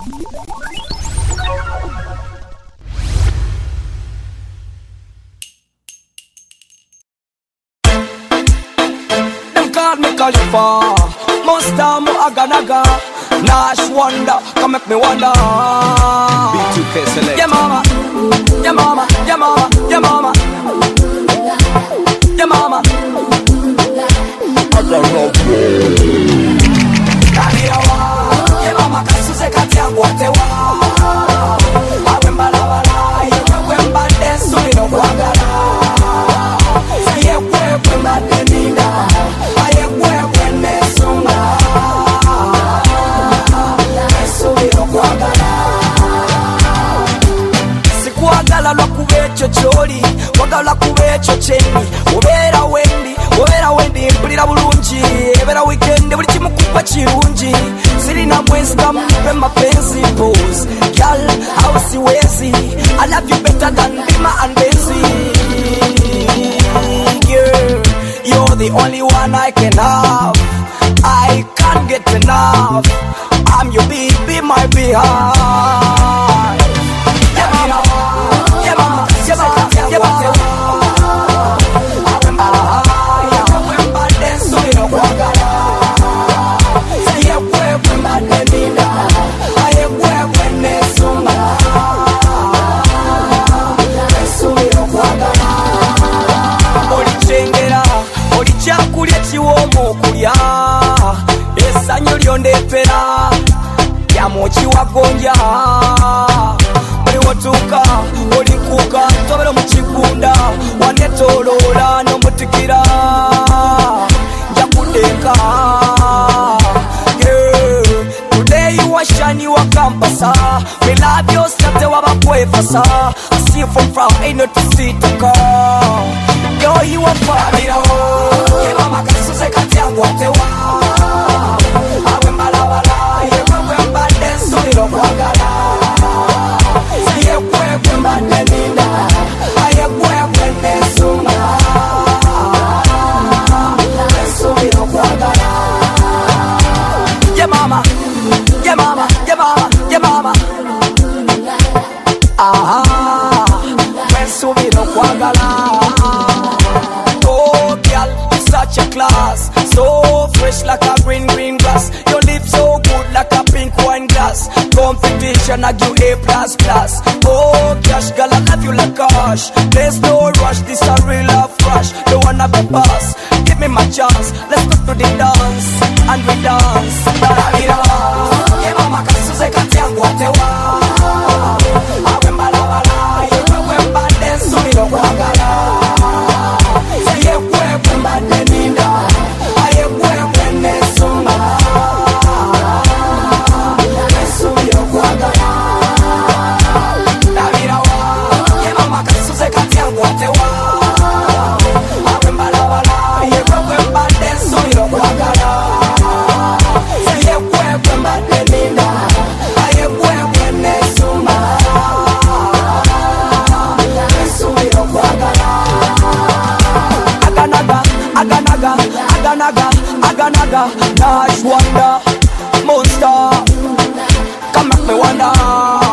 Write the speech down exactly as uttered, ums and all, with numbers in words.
Them call me Khalifa, Monster mo aga naga. Nash wonder, come make me wonder. B two K select. Yeah mama, yeah mama, yeah mama, yeah mama, yeah mama. I don't know. Kaniwa, yeah mama, kasuze kati yangu watewa. Awemba la wala, awemba desu ino kwagala. Saye kwe kwe madenina, aye kwe kwe nesuma. Sikuagala lwa kubecho choli, wagala kubecho cheni. Obera wendi, obera wendi mpulira bulungi. Ebera weekend buli kimu kuba kirungi. Sirina mwezi kamupe mapenzi pose. Girl, how siwezi, I love you better than Bima and Benzi. Girl, you're the only one I can have. I can't get enough. I'm your baby, my behind. Yeah, mama, yeah, mama, yeah, mama, yeah, mama. Awemba, awemba desu ino kwagala. Saye kwe kwe madenina, aye kwe kwe nesuma. Desu ino kwagala. Olichengera, olichakulya chiwomo okulya. Esanyo lyondepera yamochi wagonja. Buli wotuka olinkuka tobera mu kigunda. Wanetolola n'omutikira njakudeka. Yeah. Today you are shiny wa campasa. We love you sate waba kwefasa. I see you from far, ain't no to see to call. Yo, you are fine. Yeah, mama, kasuze kati yangu watewa. Awemba la wala, yewe wemba desu ino kwagala. Saye kwe kwe madenina, aye kwe kwe nesuma. Desu ino kwagala. Yeah mama, yeah mama, yeah mama, yeah mama. Aha, desu ino kwagala. Oh girl, you such a class. So fresh like a green, green grass. Your lips so good like a pink wine glass. Competition, I give A plus plus. Oh gosh, girl, I love you like gosh. There's no rush, this a real love rush. Don't wanna be boss, give me my chance. Let's go to the dance, and we dance. Yeah mama, kasuze kati yangu watewa. Awemba la wala, yewe wemba desu ino kwagala. Saye kwe kwe madenina, aye kwe kwe nesuma. Desu ino kwagala. Nabirawa, ye mama kasuze kati yangu watewa. Awemba la wala, yewe wemba desu ino kwagala. Saye kwe kwe madenina, aye kwe kwe nesuma. Desu ino kwagala. Aganaga, aganaga, aganaga, aganaga. Nash wonder, monster, come make me wonder.